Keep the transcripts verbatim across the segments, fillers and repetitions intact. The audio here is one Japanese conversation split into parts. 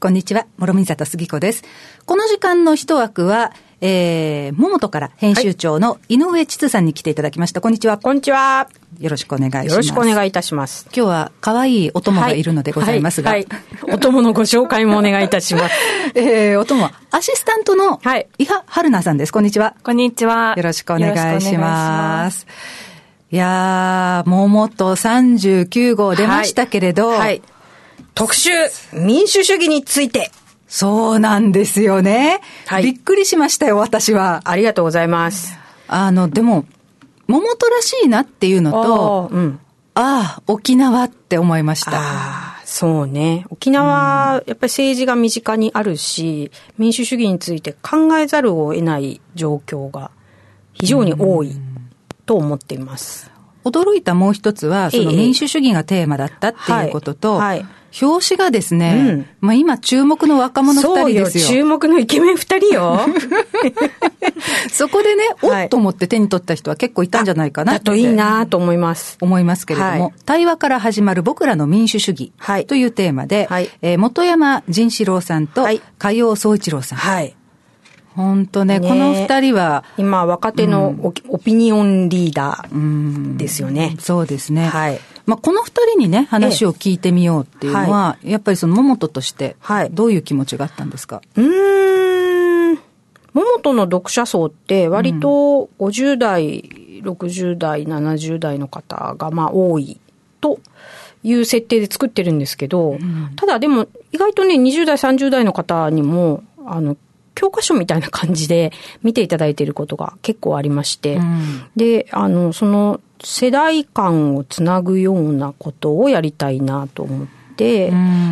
こんにちは、諸見里杉子です。この時間の一枠は、えー、桃とから編集長の井上千鶴さんに来ていただきました。こんにちは。 こんにちは。 よろしくお願いします。 よろしくお願いいたします。 今日は可愛いお供がいるのでございますが、 はいはいはい、お供のご紹介もお願いいたします。 えー、お供はアシスタントの伊波春菜さんです。こんにちは。 こんにちは。 よろしくお願いします。いやー、桃とさんじゅうきゅう号出ましたけれど、 はいはい、特集民主主義について。 そうなんですよね、はい、びっくりしましたよ、私は。 ありがとうございます。 あのでも桃とらしいなっていうのと、あ、うん、あ沖縄って思いました。 あそうね、沖縄、うん、やっぱり政治が身近にあるし、民主主義について考えざるを得ない状況が非常に多いと思っています。 うん、驚いたもう一つは、その民主主義がテーマだったっていうことと、はいはい、表紙がですね、うん、まあ、今注目の若者二人ですよ。 そうよ、注目のイケメン二人よ。 そこでね、はい、おっと思って手に取った人は結構いたんじゃないかなって。 だといいなと思います。 思いますけれども、はい、対話から始まる僕らの民主主義というテーマで、はい、えー、本山仁志郎さんと加陽宗一郎さん。はい。本当ね、ね、この二人は今若手の オ,、うん、オピニオンリーダーですよね。 うん、そうですね。はい。まあ、この二人にね、話を聞いてみようっていうのは、はい、やっぱりその桃としてどういう気持ちがあったんですか？ はい、うーん、桃との読者層って割とごじゅう代、ろくじゅう代、ななじゅう代の方がまあ多いという設定で作ってるんですけど、うん、ただでも意外とね、にじゅう代、さんじゅう代の方にもあの教科書みたいな感じで見ていただいていることが結構ありまして、うん、で、あの、その世代間をつなぐようなことをやりたいなと思って、うん、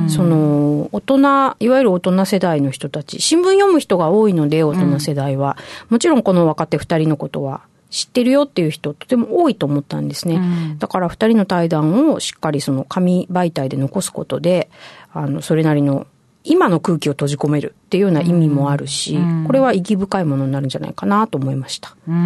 その、大人、いわゆる大人世代の人たち、新聞読む人が多いので、大人世代は、うん、もちろんこの若手二人のことは知ってるよっていう人とても多いと思ったんですね。うん、だから二人の対談をしっかりその紙媒体で残すことで、あの、それなりの今の空気を閉じ込めるっていうような意味もあるし、うん、これは意義深いものになるんじゃないかなと思いました。 うん、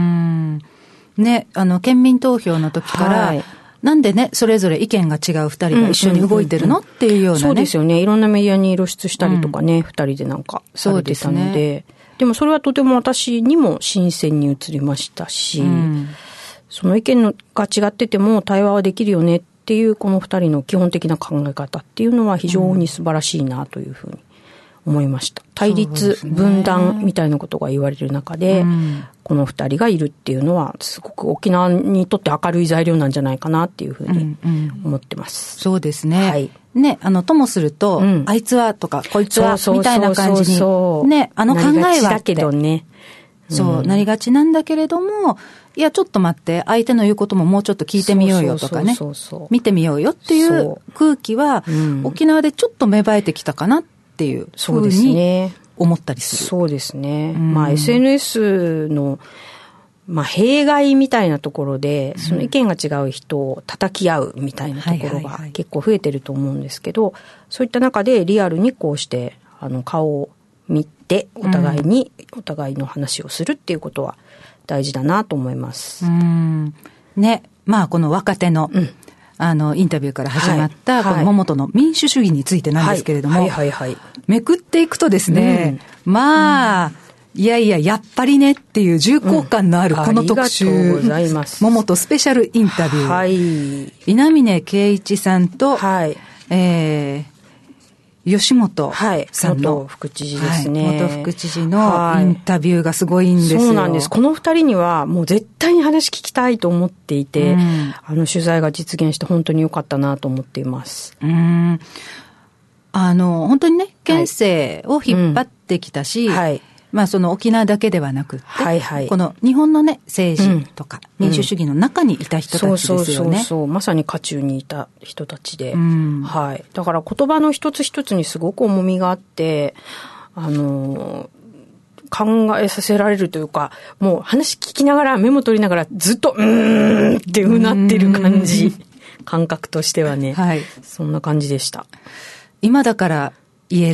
ね、あの県民投票の時から、はい、なんでね、それぞれ意見が違う二人が一緒に動いてるの、うんうんうんうん、っていうようなね。 そうですよね。いろんなメディアに露出したりとかね、二、うん、人でなんかされてたので、で, ね、でもそれはとても私にも新鮮に映りましたし、うん、その意見のが違ってても対話はできるよねっていうこの二人の基本的な考え方っていうのは非常に素晴らしいなというふうに思いました。対立、分断みたいなことが言われる中で、うん、この二人がいるっていうのはすごく沖縄にとって明るい材料なんじゃないかなっていうふうに思ってます。 うんうん、そうですね。はい。ね、あのともすると、うん、あいつはとかこいつはみたいな感じにね、あの考えはだけどね。 そう、うん、なりがちなんだけれども、いやちょっと待って相手の言うことももうちょっと聞いてみようよとかね、見てみようよっていう空気は、うん、沖縄でちょっと芽生えてきたかなっていうふうに思ったりする。 そうですね。うん、まあ エスエヌエス のまあ弊害みたいなところで、その意見が違う人を叩き合うみたいなところが結構増えてると思うんですけど、そういった中でリアルにこうしてあの顔を見てお互いに、うん、お互いの話をするっていうことは大事だなと思います。 うん、ね、まあこの若手の、うん、あのインタビューから始まった、はい、この桃との民主主義についてなんですけれども、はいはいはいはい、めくっていくとですね、うん、まあ、うん、いやいややっぱりねっていう重厚感のあるこの特集、うん、ありがとうございます。桃とスペシャルインタビュー、はい、稲峰圭一さんと、はい、えー吉本さんの、 はい、元副知事ですね、 はい、元副知事のインタビューがすごいんですよ、はい、 そうなんです。この二人にはもう絶対に話聞きたいと思っていて、うん、あの取材が実現して本当に良かったなと思っています。 うん、あの本当にね県政を引っ張ってきたし、はいうんはい、まあ、その沖縄だけではなくって、はいはい、この日本のね政治とか民主主義の中にいた人たちですよね、うん、そうそうそうそう、 まさに渦中にいた人たちで、うんはい、だから言葉の一つ一つにすごく重みがあって、あの考えさせられるというか、もう話聞きながらメモ取りながらずっとうーんってうなってる感じ、感覚としてはね、はい、そんな感じでした。 今だから言える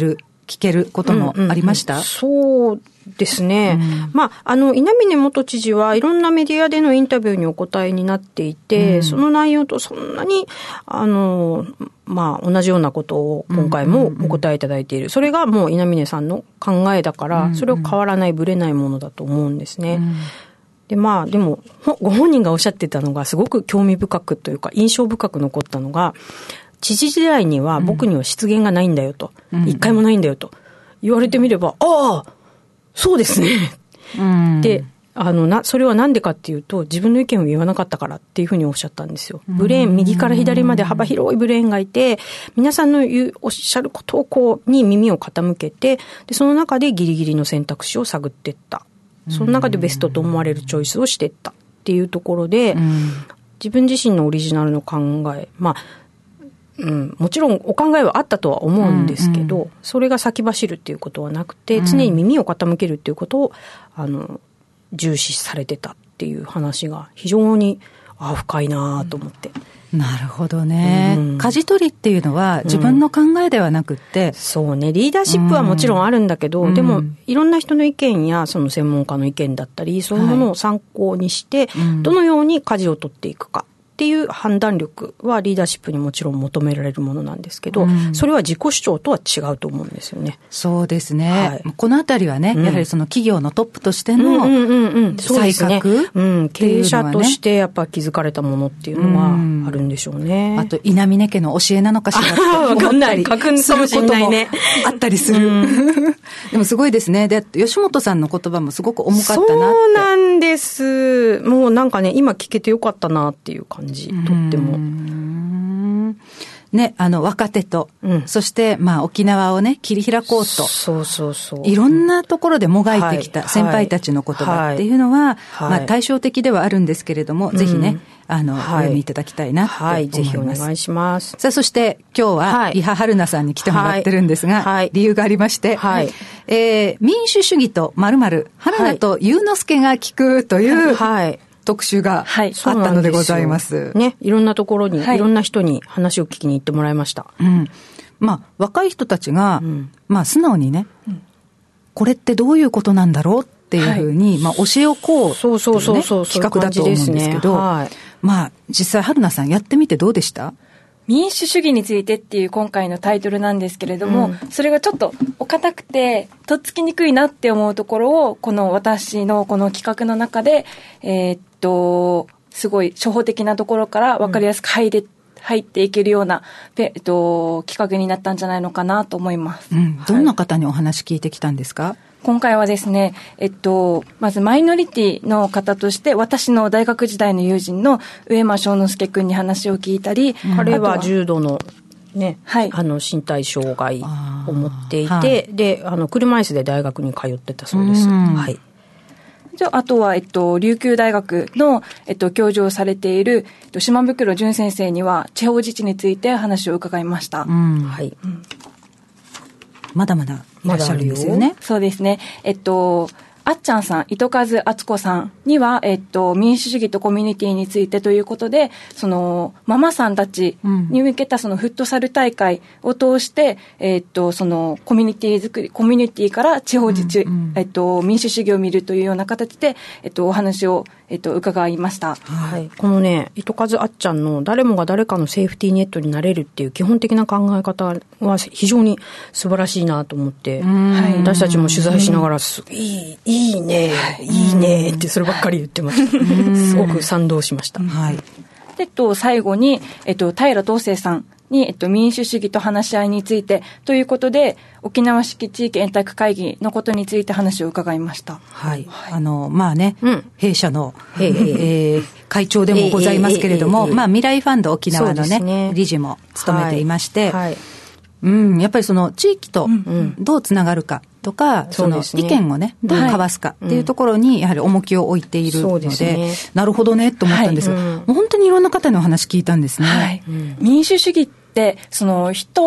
聞けることもありました？ うんうんうん、そうですね。うん、まあ、あの、稲峰元知事はいろんなメディアでのインタビューにお答えになっていて、うん、その内容とそんなに、あの、まあ、同じようなことを今回もお答えいただいている。それがもう稲峰さんの考えだから、それを変わらない、ぶれないものだと思うんですね。うん、で、まあ、でも、ご本人がおっしゃってたのがすごく興味深くというか、印象深く残ったのが、知事時代には僕には失言がないんだよと、うん、一回もないんだよと言われてみれば、ああ、そうですね。うん、で、あのな、それはなんでかっていうと、自分の意見を言わなかったからっていうふうにおっしゃったんですよ。ブレーン、右から左まで幅広いブレーンがいて、皆さんの言う、おっしゃることをこう、に耳を傾けて、で、その中でギリギリの選択肢を探っていった。その中でベストと思われるチョイスをしていったっていうところで、自分自身のオリジナルの考え、まあ、うん、もちろんお考えはあったとは思うんですけど、うんうん、それが先走るっていうことはなくて、常に耳を傾けるっていうことをあの重視されてたっていう話が非常にあ深いなと思って、 うん、なるほどね、うん、舵取りっていうのは自分の考えではなくって、 うん、そうね、リーダーシップはもちろんあるんだけど、うん、でもいろんな人の意見やその専門家の意見だったりそういうものを参考にして、はい、どのように舵を取っていくかっていう判断力はリーダーシップにもちろん求められるものなんですけど、うん、それは自己主張とは違うと思うんですよね。 そうですね、はい、このあたりはね、うん、やはりその企業のトップとしての才覚、 経営者としてやっぱ気づかれたものっていうのはあるんでしょうね。 うん、あと稲峰家の教えなのかしらって思ったりすることもあったりする、うん、でもすごいですね。で吉本さんの言葉もすごく重かったなって。 そうなんです。もうなんかね、今聞けてよかったなっていう感じ、とってもね、あの若手と、うん、そしてまあ沖縄をね切り開こうと、 そうそうそう、 いろんなところでもがいてきた先輩たちの言葉っていうのは、はい、まあ対照的ではあるんですけれども、はい、ぜひね、あの、はい、お読みいただきたいなって思います。はい、 ぜひお願いします。 さあそして今日は伊波春菜さんに来てもらってるんですが、はい、理由がありまして、はい、えー、民主主義と〇〇春菜と祐之介が聞くという、はい、特集があったのでございます。 はい、ね、いろんなところに、はい、いろんな人に話を聞きに行ってもらいました。 うん、まあ若い人たちが、うん、まあ素直にね、うん、これってどういうことなんだろうっていうふうに、はい、まあ教えをこうっていうね、企画だと思うんですけど、はい、まあ実際春菜さんやってみてどうでした？ 民主主義についてっていう今回のタイトルなんですけれども、うん、それがちょっとお堅くてとっつきにくいなって思うところをこの私のこの企画の中で、えー、っとすごい初歩的なところから分かりやすく入れ、うん、入っていけるような、えっと、企画になったんじゃないのかなと思います。 うん、どんな方にお話聞いてきたんですか？はい、 今回はですね、えっと、まずマイノリティの方として私の大学時代の友人の上間翔之介君に話を聞いたり、 うん、彼は重度のね、はい、あの身体障害を持っていて、はい、であの車椅子で大学に通ってたそうです。はい。 じゃあ、あとは、えっと、琉球大学の、えっと、教授をされている、えっと、島袋淳先生には地方自治について話を伺いました。うん、はい。うん、 まだまだいらっしゃるんですよね。 そうですね。えっと、あっちゃんさん、糸数敦子さんには、えっと、民主主義とコミュニティについてということで、その、ママさんたちに向けたそのフットサル大会を通して、うん、えっと、その、コミュニティ作り、コミュニティから地方自治、うんうん、えっと、民主主義を見るというような形で、えっと、お話を、えっと、伺いました。 はい。このね、糸数あっちゃんの誰もが誰かのセーフティーネットになれるっていう基本的な考え方は非常に素晴らしいなと思って、はい、私たちも取材しながら、いい、いいね、いいねってそればっかり言ってました。すごく賛同しました。はい。 で、えっと、最後に、えっと、平東生さんに、えっと、民主主義と話し合いについてということで、沖縄式地域円卓会議のことについて話を伺いました。 はい。はい、あの、まあね、うん、弊社の、えー、会長でもございますけれども、まあ未来ファンド沖縄の ね, ね理事も務めていまして、はいはい、うん、やっぱりその地域とどうつながるかとか、うんうん、その意見をね、どう交わすかっていうところにやはり重きを置いているので、うんね、なるほどねと思ったんですが、はい、もう本当にいろんな方のお話聞いたんですね。はい、 うん、民主主義ってその人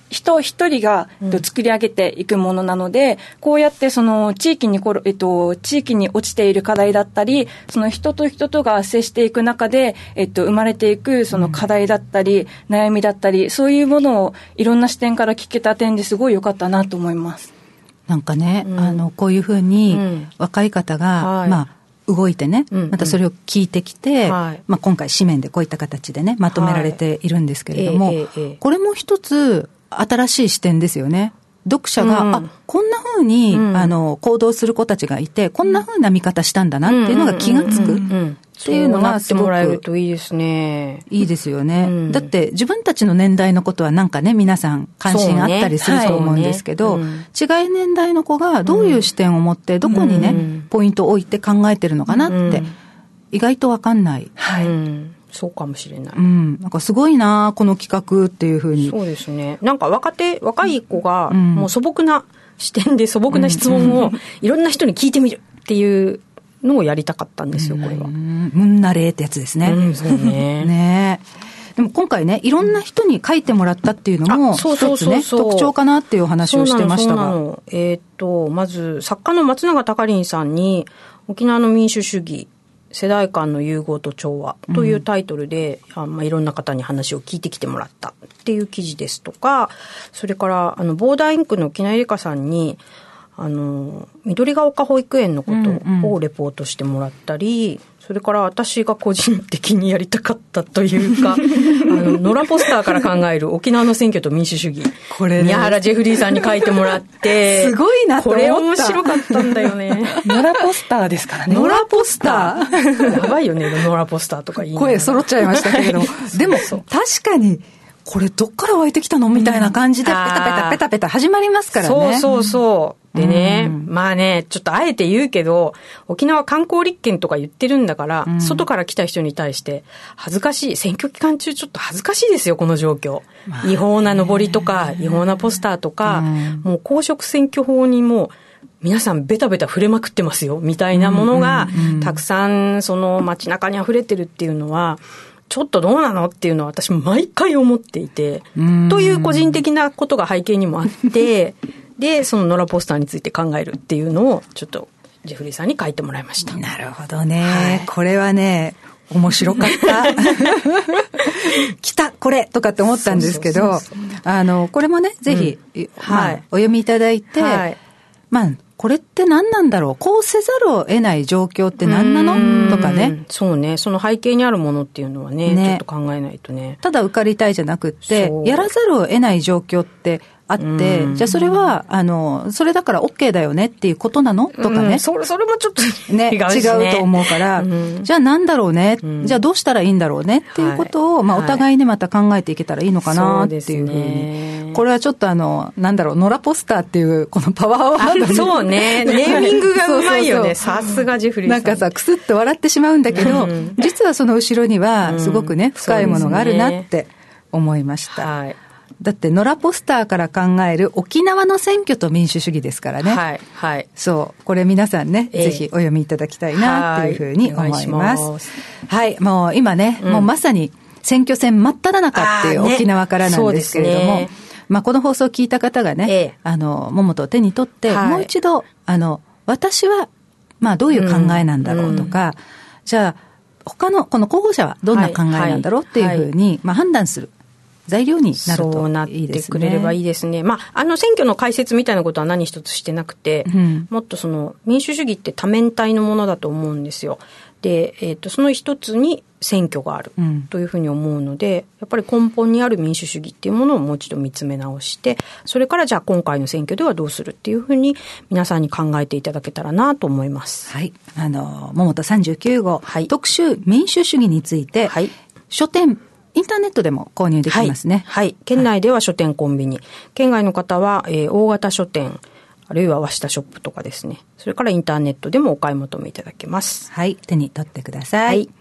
人一人が、えっと、作り上げていくものなので、うん、こうやってその地域にこ、えっと、地域に落ちている課題だったり、その人と人とが接していく中で、えっと、生まれていくその課題だったり、うん、悩みだったり、そういうものをいろんな視点から聞けた点ですごい良かったなと思います。 なんかね、うん、あのこういうふうに若い方が、うん、まあ動いてね、うんうん、またそれを聞いてきて、はい、まあ、今回紙面でこういった形でねまとめられているんですけれども、はい、えーえー、これも一つ新しい視点ですよね。読者が、うん、あ、こんな風に、うん、あの行動する子たちがいて、こんな風な見方したんだなっていうのが気がつくっていうのがすごくそうなってもらえるといいですね。 いいですよね、うん、だって自分たちの年代のことはなんかね皆さん関心あったりすると思うんですけど、ね、はい、違い年代の子がどういう視点を持ってどこにね、うん、ポイントを置いて考えてるのかなって、うん、意外と分かんない、 はい、うん、そうかもしれない、 うん、なんかすごいなこの企画っていうふうに。 そうですね。なんか若手若い子がもう素朴な視点で素朴な質問をいろんな人に聞いてみるっていうのをやりたかったんですよ、これは。うん、むんなれってやつですね。 うん、そうね。 ねでも今回ねいろんな人に書いてもらったっていうのも一つね特徴かなっていうお話をしてましたが、 そうなのそうなの、えー、っとまず作家の松永隆凛さんに沖縄の民主主義世代間の融合と調和というタイトルで、うん、あまあ、いろんな方に話を聞いてきてもらったっていう記事ですとか、それからあのボーダーインクの木内理香さんにあの緑が丘保育園のことをレポートしてもらったり、うんうん、それから私が個人的にやりたかったというかあの野良ポスターから考える沖縄の選挙と民主主義、これ、ね、宮原ジェフリーさんに書いてもらってすごいなと思った。 これ面白かったんだよね。 野良ポスターですからね。 野良ポスターやばいよね、野良ポスターとか言いながら声揃っちゃいましたけれどもでも確かにこれどっから湧いてきたのみたいな感じでペタペタペタペタ始まりますからね。 そうそうそうでね、うん、まあねちょっとあえて言うけど沖縄観光立県とか言ってるんだから、うん、外から来た人に対して恥ずかしい、選挙期間中ちょっと恥ずかしいですよこの状況、まあ、違法な上りとか違法なポスターとか、うん、もう公職選挙法にも皆さんベタベタ触れまくってますよみたいなものがたくさんその街中に溢れてるっていうのはちょっとどうなのっていうのは私毎回思っていて、という個人的なことが背景にもあってでその野良ポスターについて考えるっていうのをちょっとジェフリーさんに書いてもらいました。 なるほどね、はい、これはね面白かった来たこれとかって思ったんですけど、そうそうそうそう、あのこれもねぜひ、うんまあはい、お読みいただいて、はい、まあこれって何なんだろう、こうせざるを得ない状況って何なのとかね。 そうね、その背景にあるものっていうのは ね, ねちょっと考えないとね。 ただ受かりたいじゃなくってやらざるを得ない状況ってあって、じゃあそれはあのそれだから OK だよねっていうことなのとかね、 それ、それもちょっとね、違うしね、違うと思うから、うん、じゃあなんだろうね、うん、じゃあどうしたらいいんだろうねっていうことを、はい、まあ、お互いねまた考えていけたらいいのかなっていうふうに、ね、これはちょっとあのなんだろう野良ポスターっていうこのパワーワードにそうねネーミングがうまいよね。さすがジェフリーさん。 なんかさクスッと笑ってしまうんだけど、うん、実はその後ろにはすごくね、うん、深いものがあるなって思いました、はい、だって野良ポスターから考える沖縄の選挙と民主主義ですからね。 はいはい。 そうこれ皆さんね、えー、ぜひお読みいただきたいなっていうふうに思います。はい、はい、もう今ね、うん、もうまさに選挙戦真っ只中っていう沖縄からなんですけれども、ね、まあこの放送を聞いた方がね、えー、あの桃と手に取って、はい、もう一度あの私はまあどういう考えなんだろうとか、うんうん、じゃあ他のこの候補者はどんな考えなんだろうっていうふうに、はいはい、まあ判断する材料になるといいですね。 そうなってくれればいいですね。まあ、あの選挙の解説みたいなことは何一つしてなくて、うん、もっとその民主主義って多面体のものだと思うんですよ。で、えーと、その一つに選挙があるというふうに思うので、うん、やっぱり根本にある民主主義っていうものをもう一度見つめ直して、それからじゃあ今回の選挙ではどうするっていうふうに皆さんに考えていただけたらなと思います。 はい。あの、桃田さんじゅうきゅう号、はい、特集民主主義について、はい、書店、インターネットでも購入できますね。 はい。はい、県内では書店コンビニ、はい、県外の方は、えー、大型書店、あるいは和下ショップとかですね。それからインターネットでもお買い求めいただけます。 はい。手に取ってください。はい。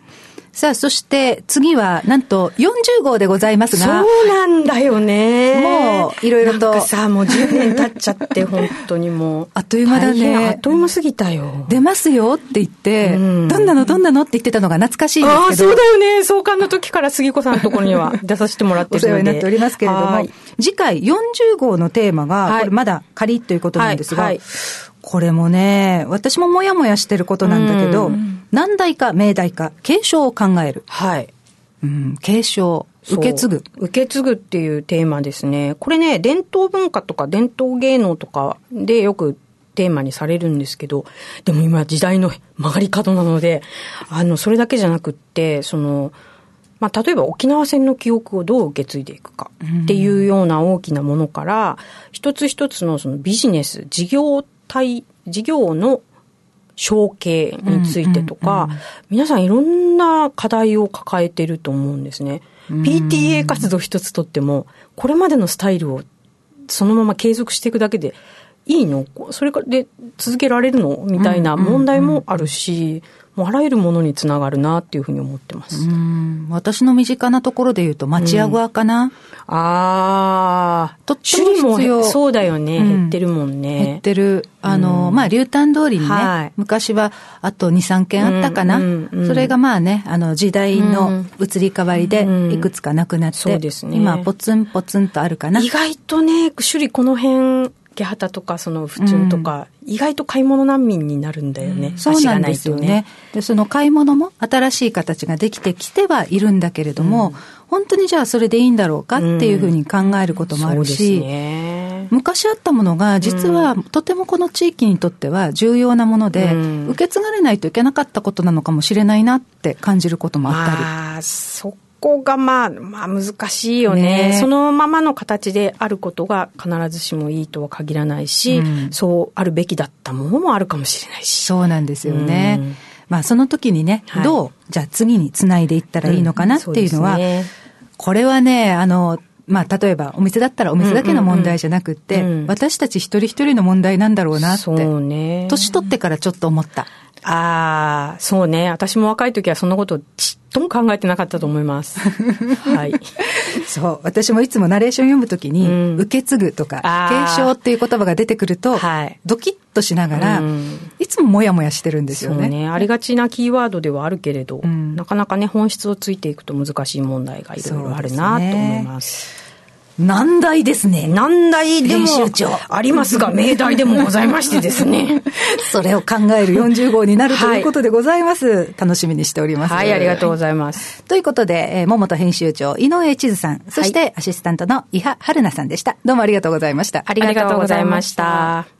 さあ、そして次はなんとよんじゅう号でございますが。 そうなんだよね。 もういろいろと。 なんかさ、もうじゅうねん経っちゃって本当にもう。 あっという間だね。 あっという間すぎたよ。 出ますよって言って、うん、どんなのどんなのって言ってたのが懐かしいんですけど。 ああ、そうだよね。創刊の時から杉子さんのところには出させてもらってるので。 お世話になっておりますけれども、次回よんじゅう号のテーマが、はい、これまだ仮ということなんですが、はいはい、これもね、私ももやもやしてることなんだけど、難題か命題か継承を考える。 はい。 うん、継承、受け継ぐ。 受け継ぐっていうテーマですね。これね、伝統文化とか伝統芸能とかでよくテーマにされるんですけど、でも今時代の曲がり角なので、あの、それだけじゃなくって、その、まあ、例えば沖縄戦の記憶をどう受け継いでいくかっていうような大きなものから、うん、一つ一つのそのビジネス、事業体、事業の承継についてとか、うんうんうん、皆さんいろんな課題を抱えてると思うんですね。うん、ピーティーエー 活動一つとっても、これまでのスタイルをそのまま継続していくだけでいいの？それで続けられるの？みたいな問題もあるし、もうあらゆるものにつながるなっていうふうに思ってます。 うん、私の身近なところで言うと町屋小屋かな、うん、 ああ、とっても必要。そうだよね、うん、減ってるもんね。 減ってる。あの、うん、まあ、竜丹通りにね、はい、昔はあとに、さんけんあったかな、うんうんうん。それがまあね、あの時代の移り変わりでいくつかなくなって、うんうん、そうですね、今ポツンポツンとあるかな。 意外とね、首里この辺、池畑とかその府中とか、うん、意外と買い物難民になるんだよね、うん、 そうなんですよね。でその買い物も新しい形ができてきてはいるんだけれども、うん、本当にじゃあそれでいいんだろうかっていうふうに考えることもあるし、うん、そうですね、昔あったものが実はとてもこの地域にとっては重要なもので、うん、受け継がれないといけなかったことなのかもしれないなって感じることもあったり。 ああ、そこがまあ、まあ難しいよね。ね、そのままの形であることが必ずしもいいとは限らないし、うん、そうあるべきだったものもあるかもしれないし。 そうなんですよね。うん、まあその時にね、はい、どう、じゃあ次につないでいったらいいのかなっていうのは、うん、ね、これはね、あの、まあ例えばお店だったらお店だけの問題じゃなくって、うんうんうん、私たち一人一人の問題なんだろうなって、そうね、年取ってからちょっと思った。 ああ、そうね。私も若い時はそんなことちっとも考えてなかったと思います。はい。 そう。私もいつもナレーション読むときに、うん、受け継ぐとか、継承っていう言葉が出てくると、はい、ドキッとしながら、うん、いつもモヤモヤしてるんですよね。 そうね。ありがちなキーワードではあるけれど、うん、なかなかね、本質をついていくと難しい問題がいろいろあるなと思います。 難題ですね。 難題でもありますが、命題でもございましてですね。 それを考えるよんじゅう号になるということでございます。はい、楽しみにしております。 はい、ありがとうございます。 ということで、えー、桃田編集長、井上千鶴さん、そしてアシスタントの伊波春菜さんでした。どうもありがとうございました。 ありがとうございました。